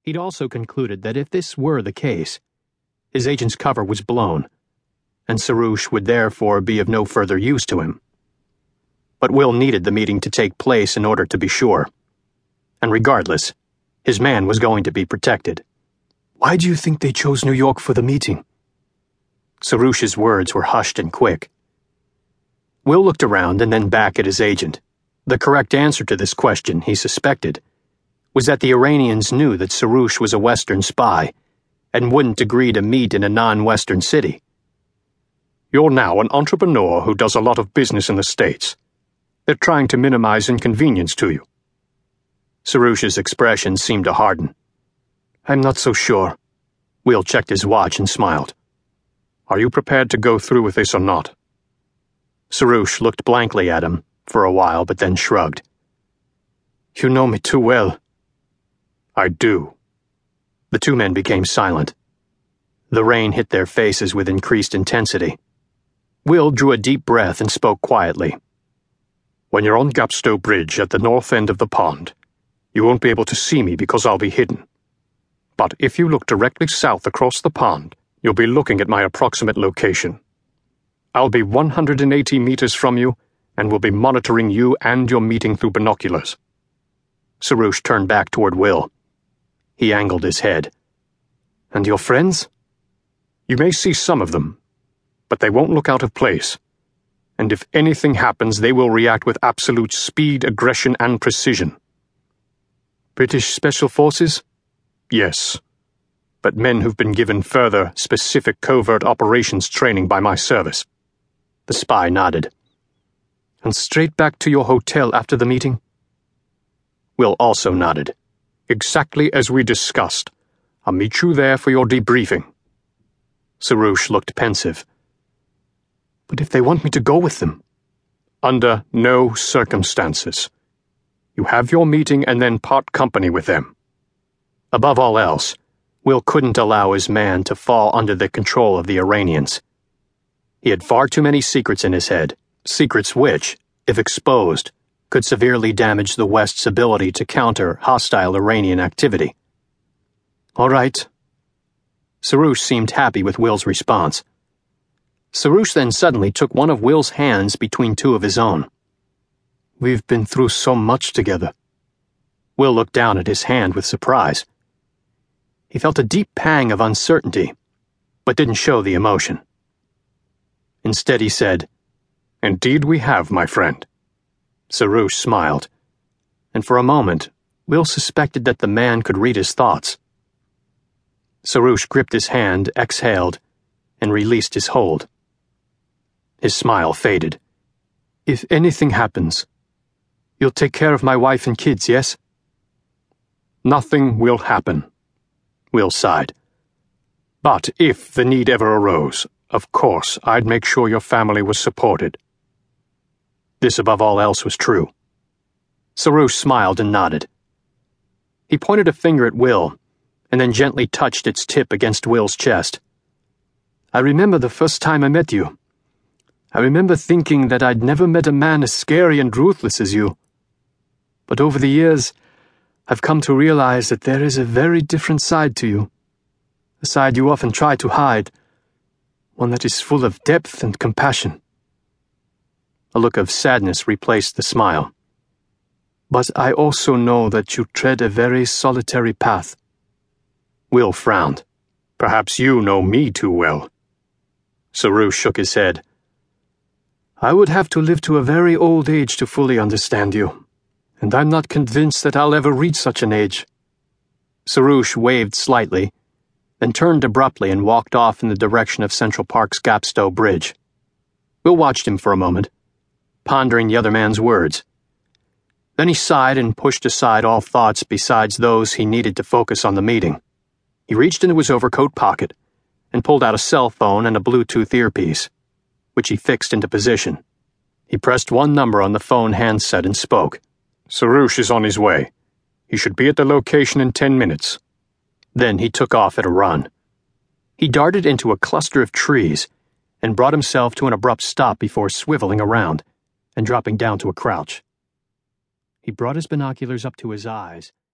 He'd also concluded that if this were the case, his agent's cover was blown, and Sarouche would therefore be of no further use to him. But Will needed the meeting to take place in order to be sure. And regardless, his man was going to be protected. "Why do you think they chose New York for the meeting?" Sarouche's words were hushed and quick. Will looked around and then back at his agent. The correct answer to this question, he suspected, was that the Iranians knew that Sarouche was a Western spy and wouldn't agree to meet in a non-Western city. "You're now an entrepreneur who does a lot of business in the States. They're trying to minimize inconvenience to you." Sarouche's expression seemed to harden. "I'm not so sure." Will checked his watch and smiled. "Are you prepared to go through with this or not?" Sarouche looked blankly at him for a while, but then shrugged. "You know me too well." "I do." The two men became silent. The rain hit their faces with increased intensity. Will drew a deep breath and spoke quietly. "When you're on Gapstow Bridge at the north end of the pond, you won't be able to see me because I'll be hidden. But if you look directly south across the pond, you'll be looking at my approximate location. I'll be 180 meters from you, and will be monitoring you and your meeting through binoculars." Sarouche turned back toward Will. He angled his head. "And your friends?" "You may see some of them, but they won't look out of place. And if anything happens, they will react with absolute speed, aggression, and precision." "British Special Forces?" "Yes, but men who've been given further, specific covert operations training by my service." The spy nodded. "And straight back to your hotel after the meeting?" Will also nodded. "Exactly as we discussed. I'll meet you there for your debriefing." Sarouche looked pensive. "But if they want me to go with them?" "Under no circumstances. You have your meeting and then part company with them." Above all else, Will couldn't allow his man to fall under the control of the Iranians. He had far too many secrets in his head, secrets which, if exposed, could severely damage the West's ability to counter hostile Iranian activity. "All right." Sarouche seemed happy with Will's response. Sarouche then suddenly took one of Will's hands between two of his own. "We've been through so much together." Will looked down at his hand with surprise. He felt a deep pang of uncertainty, but didn't show the emotion. Instead he said, "Indeed we have, my friend." Sarouche smiled, and for a moment, Will suspected that the man could read his thoughts. Sarouche gripped his hand, exhaled, and released his hold. His smile faded. "If anything happens, you'll take care of my wife and kids, yes?" "Nothing will happen," Will sighed. "But if the need ever arose, of course, I'd make sure your family was supported." This above all else was true. Sarouche smiled and nodded. He pointed a finger at Will, and then gently touched its tip against Will's chest. "I remember the first time I met you. I remember thinking that I'd never met a man as scary and ruthless as you. But over the years, I've come to realize that there is a very different side to you. A side you often try to hide. One that is full of depth and compassion." A look of sadness replaced the smile. "But I also know that you tread a very solitary path." Will frowned. "Perhaps you know me too well." Sarouche shook his head. "I would have to live to a very old age to fully understand you, and I'm not convinced that I'll ever reach such an age." Sarouche waved slightly, then turned abruptly and walked off in the direction of Central Park's Gapstow Bridge. Will watched him for a moment, pondering the other man's words. Then he sighed and pushed aside all thoughts besides those he needed to focus on the meeting. He reached into his overcoat pocket and pulled out a cell phone and a Bluetooth earpiece, which he fixed into position. He pressed one number on the phone handset and spoke. "Sarouche is on his way. He should be at the location in 10 minutes. Then he took off at a run. He darted into a cluster of trees and brought himself to an abrupt stop before swiveling around and dropping down to a crouch. He brought his binoculars up to his eyes